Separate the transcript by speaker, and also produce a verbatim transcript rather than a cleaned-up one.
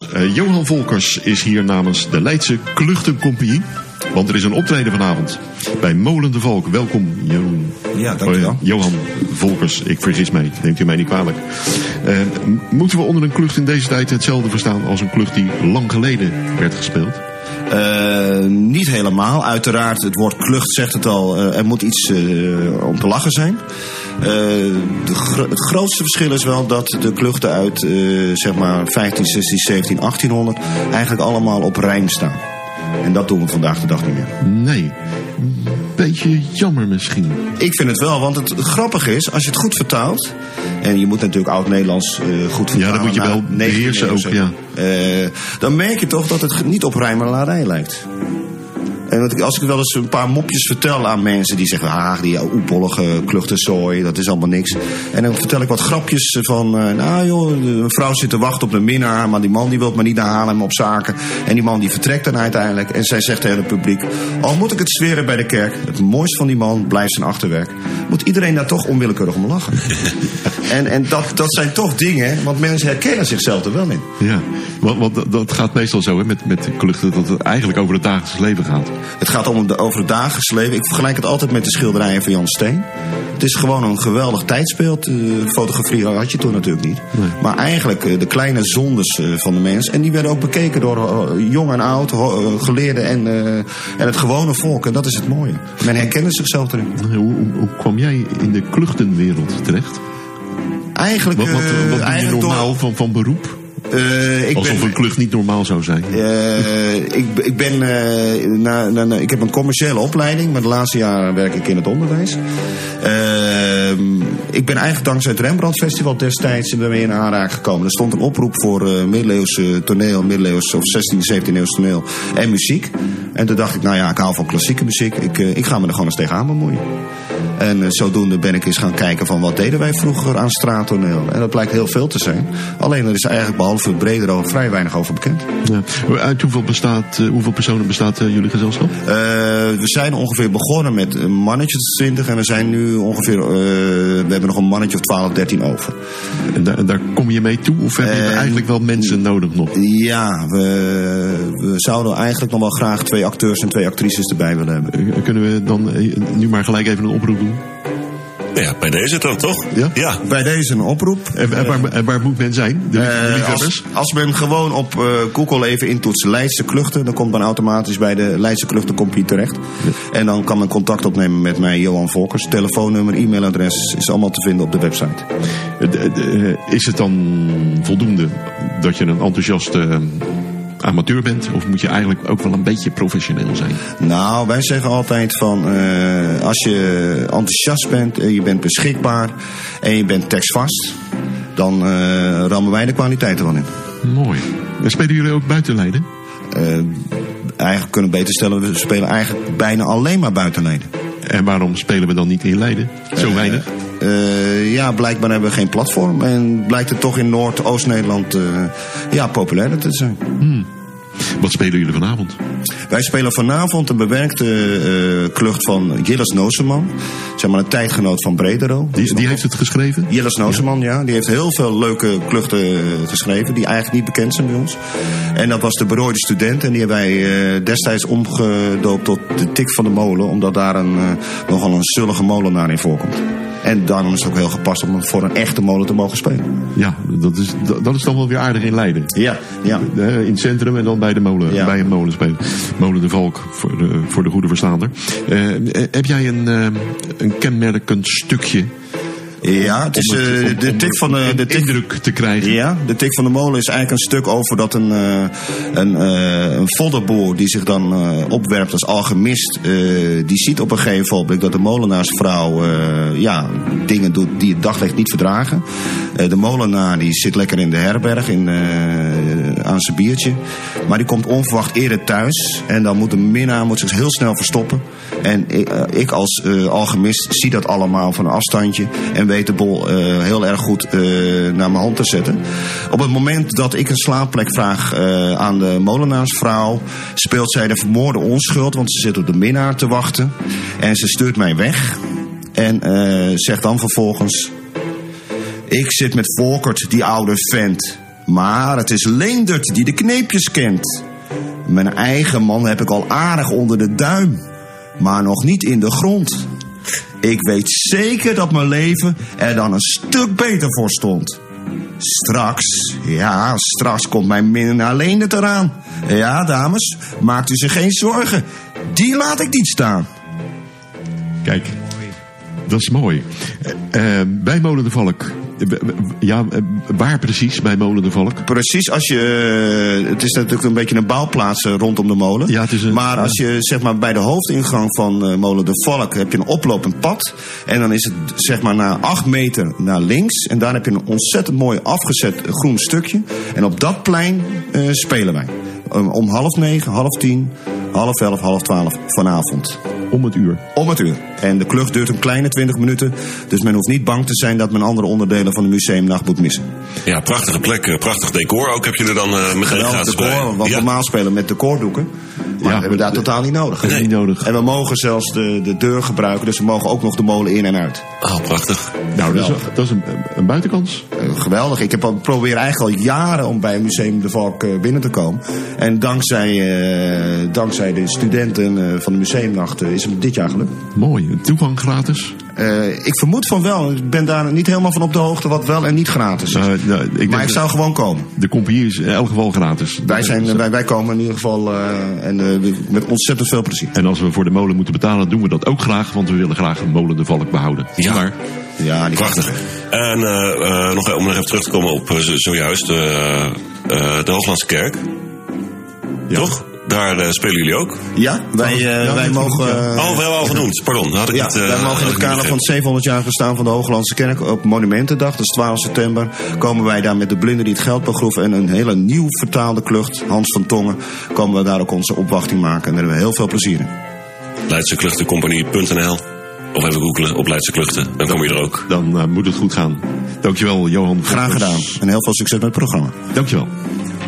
Speaker 1: Uh, Johan Volkers is hier namens de Leidse Kluchtencompagnie. Want er is een optreden vanavond bij Molen de Valk. Welkom, Johan.
Speaker 2: Ja, dankjewel.
Speaker 1: Uh, Johan Volkers, ik vergis mij. Neemt u mij niet kwalijk. Uh, moeten we onder een klucht in deze tijd hetzelfde verstaan als een klucht die lang geleden werd gespeeld?
Speaker 2: Uh, niet helemaal. Uiteraard, het woord klucht zegt het al. Uh, er moet iets uh, om te lachen zijn. Uh, de gro- het grootste verschil is wel dat de kluchten uit uh, zeg maar vijftien, zestien, zeventien, achttienhonderd eigenlijk allemaal op rijm staan. En dat doen we vandaag de dag niet meer.
Speaker 1: Nee. Beetje jammer misschien.
Speaker 2: Ik vind het wel, want het grappige is, als je het goed vertaalt, en je moet natuurlijk Oud-Nederlands uh, goed vertalen.
Speaker 1: Ja, dat moet je wel beheersen ook, ja.
Speaker 2: Uh, dan merk je toch dat het niet op rijmelarij lijkt. En als ik wel eens een paar mopjes vertel aan mensen die zeggen, ah, die oebollige kluchtenzooi, dat is allemaal niks. En dan vertel ik wat grapjes van, uh, nou joh, een vrouw zit te wachten op een minnaar, maar die man die wil maar niet naar Haarlem op zaken. En die man die vertrekt dan uiteindelijk. En zij zegt tegen het publiek, al moet ik het zweren bij de kerk, het mooiste van die man blijft zijn achterwerk. Moet iedereen daar toch onwillekeurig om lachen. en en dat, dat zijn toch dingen, want mensen herkennen zichzelf er wel in.
Speaker 1: Ja, want, want dat gaat meestal zo hè, met, met kluchten, dat het eigenlijk over het dagelijks leven gaat.
Speaker 2: Het gaat om de, over het dagelijks leven. Ik vergelijk het altijd met de schilderijen van Jan Steen. Het is gewoon een geweldig tijdsbeeld. Uh, fotografie had je toen natuurlijk niet. Nee. Maar eigenlijk uh, de kleine zondes uh, van de mens. En die werden ook bekeken door uh, jong en oud, uh, geleerden en, uh, en het gewone volk. En dat is het mooie. Men herkende zichzelf erin.
Speaker 1: Hoe, hoe, hoe kwam jij in de kluchtenwereld terecht?
Speaker 2: Eigenlijk,
Speaker 1: wat wat, wat doe je normaal door... van, van beroep?
Speaker 2: Uh, ik
Speaker 1: Alsof
Speaker 2: ben,
Speaker 1: een klucht niet normaal zou zijn.
Speaker 2: Uh, ik, ik, ben, uh, na, na, na, ik heb een commerciële opleiding, maar de laatste jaren werk ik in het onderwijs. Uh, ik ben eigenlijk dankzij het Rembrandt Festival destijds mee in aanraking gekomen. Er stond een oproep voor uh, middeleeuwse toneel, middeleeuwse of zestiende, zeventiende eeuws toneel en muziek. En toen dacht ik, nou ja, ik hou van klassieke muziek. Ik, uh, ik ga me er gewoon eens tegenaan bemoeien. En uh, zodoende ben ik eens gaan kijken van wat deden wij vroeger aan straattoneel. En dat blijkt heel veel te zijn. Alleen er is eigenlijk behalve het breder al vrij weinig over bekend.
Speaker 1: Ja. Uit hoeveel, bestaat, uh, hoeveel personen bestaat uh, jullie gezelschap?
Speaker 2: Uh, we zijn ongeveer begonnen met een mannetje of twintig. En we zijn nu ongeveer, uh, we hebben nog een mannetje of twaalf, dertien over.
Speaker 1: En daar, daar kom je mee toe? Of heb je uh, eigenlijk wel mensen nodig nog?
Speaker 2: Ja, we, we zouden eigenlijk nog wel graag twee acteurs en twee actrices erbij willen hebben.
Speaker 1: Uh, kunnen we dan uh, nu maar gelijk even een oproep doen?
Speaker 3: Ja, bij deze dan toch?
Speaker 1: Ja?
Speaker 2: Ja. Bij deze een oproep.
Speaker 1: En, en, waar, en waar moet men zijn? De, de
Speaker 2: uh, als, als men gewoon op uh, Google even intoetst Leidse Kluchten, dan komt men automatisch bij de Leidse Kluchtencompagnie terecht. Ja. En dan kan men contact opnemen met mij, Johan Volkers. Telefoonnummer, e-mailadres is allemaal te vinden op de website.
Speaker 1: De, de, is het dan voldoende dat je een enthousiaste amateur bent? Of moet je eigenlijk ook wel een beetje professioneel zijn?
Speaker 2: Nou, wij zeggen altijd van uh, als je enthousiast bent en je bent beschikbaar en je bent tekstvast, dan uh, rammen wij de kwaliteit er wel in.
Speaker 1: Mooi. En spelen jullie ook buiten Leiden?
Speaker 2: Uh, eigenlijk kunnen we beter stellen, we spelen eigenlijk bijna alleen maar buiten Leiden.
Speaker 1: En waarom spelen we dan niet in Leiden? Zo uh, weinig?
Speaker 2: Uh, ja, blijkbaar hebben we geen platform. En blijkt het toch in Noord-Oost-Nederland uh, ja, populairder te zijn.
Speaker 1: Hmm. Wat spelen jullie vanavond?
Speaker 2: Wij spelen vanavond een bewerkte uh, klucht van Jilles Nooseman. Zeg maar een tijdgenoot van Bredero.
Speaker 1: Die, die heeft het geschreven?
Speaker 2: Jilles Nooseman, ja. ja. Die heeft heel veel leuke kluchten geschreven. Die eigenlijk niet bekend zijn bij ons. En dat was de berooide student. En die hebben wij uh, destijds omgedoopt tot de Tik van de Molen. Omdat daar een, uh, nogal een zullige molenaar in voorkomt. En daarom is het ook heel gepast om voor een echte molen te mogen spelen.
Speaker 1: Ja, dat is, dat is dan wel weer aardig in Leiden.
Speaker 2: Ja, ja.
Speaker 1: In het centrum en dan bij de molen, ja. bij een molen spelen. Molen de Valk, voor de, voor de goede verstaander. Uh, heb jij een, uh, een kenmerkend stukje?
Speaker 2: Ja, het is uh, de, de tik van de, de tik,
Speaker 1: indruk te krijgen.
Speaker 2: Ja, de tik van de molen is eigenlijk een stuk over dat een, uh, een, uh, een voddenboer die zich dan uh, opwerpt als alchemist, uh, die ziet op een gegeven moment dat de molenaarsvrouw uh, ja, dingen doet die het daglicht niet verdragen. Uh, de molenaar die zit lekker in de herberg in, uh, aan zijn biertje, maar die komt onverwacht eerder thuis en dan moet de minnaar moet zich heel snel verstoppen. En ik, uh, ik als uh, alchemist zie dat allemaal van een afstandje en weet de bol uh, heel erg goed uh, naar mijn hand te zetten. Op het moment dat ik een slaapplek vraag uh, aan de molenaarsvrouw, speelt zij de vermoorde onschuld, want ze zit op de minnaar te wachten. En ze stuurt mij weg. En uh, zegt dan vervolgens: ik zit met Volkert, die oude vent. Maar het is Leendert die de kneepjes kent. Mijn eigen man heb ik al aardig onder de duim, maar nog niet in de grond. Ik weet zeker dat mijn leven er dan een stuk beter voor stond. Straks, ja, straks komt mijn minnaar Leendert eraan. Ja, dames, maakt u zich geen zorgen. Die laat ik niet staan.
Speaker 1: Kijk, dat is mooi. Uh, bij Molen de Valk. Ja, waar precies bij Molen de Valk?
Speaker 2: Precies, als je... Het is natuurlijk een beetje een bouwplaats rondom de molen.
Speaker 1: Ja, het is een,
Speaker 2: maar als je zeg maar bij de hoofdingang van Molen de Valk heb je een oplopend pad. En dan is het zeg maar na acht meter naar links. En daar heb je een ontzettend mooi afgezet groen stukje. En op dat plein uh, spelen wij. Um, om half negen, half tien, half elf, half twaalf vanavond.
Speaker 1: Om het uur?
Speaker 2: Om het uur. En de klucht duurt een kleine twintig minuten. Dus men hoeft niet bang te zijn dat men andere onderdelen van de museumnacht moet missen.
Speaker 3: Ja, prachtige plek, prachtig decor ook heb je er dan uh, meteen gratis bij.
Speaker 2: decor, wat
Speaker 3: ja.
Speaker 2: normaal spelen met decordoeken. Maar ja, we hebben daar totaal niet nodig.
Speaker 1: Nee. Niet nodig.
Speaker 2: En we mogen zelfs de, de deur gebruiken. Dus we mogen ook nog de molen in en uit.
Speaker 3: Oh, prachtig.
Speaker 1: Nou, dat is, dat is een, een buitenkans.
Speaker 2: Uh, geweldig. Ik heb al, probeer eigenlijk al jaren om bij Museum de Valk uh, binnen te komen. En dankzij, uh, dankzij de studenten uh, van de museumnacht uh, is het dit jaar gelukt.
Speaker 1: Mooi. Toegang gratis?
Speaker 2: Uh, ik vermoed van wel. Ik ben daar niet helemaal van op de hoogte wat wel en niet gratis is. Uh, nou, ik maar ik zou gewoon komen.
Speaker 1: De compagnie is in elk geval gratis.
Speaker 2: Wij, zijn, uh, wij, wij komen in ieder geval uh, en, uh, met ontzettend veel plezier.
Speaker 1: En als we voor de molen moeten betalen, doen we dat ook graag. Want we willen graag een Molen de Valk behouden.
Speaker 3: Ja,
Speaker 1: maar,
Speaker 3: ja die prachtig. En uh, uh, nog, om nog even terug te komen op uh, zojuist uh, uh, de Hooglandse Kerk. Ja. Toch? Daar uh, spelen jullie ook?
Speaker 2: Ja, wij, uh, ja, wij mogen... Uh,
Speaker 3: oh, we hebben al genoemd. Pardon. Had ik
Speaker 2: ja,
Speaker 3: niet, uh,
Speaker 2: wij mogen in het kader van het zevenhonderd jaar bestaan van de Hooglandse Kerk op Monumentendag, dat is twaalf september, komen wij daar met de blinden die het geld begroeven en een hele nieuw vertaalde klucht, Hans van Tongen, komen we daar ook onze opwachting maken. En daar hebben we heel veel plezier in.
Speaker 3: Leidse Kluchten Compagnie punt n l Of even googelen op Leidse Kluchten. Dan kom je er ook.
Speaker 1: Dan uh, moet het goed gaan. Dankjewel, Johan.
Speaker 2: Graag gedaan. En heel veel succes met het programma.
Speaker 1: Dankjewel.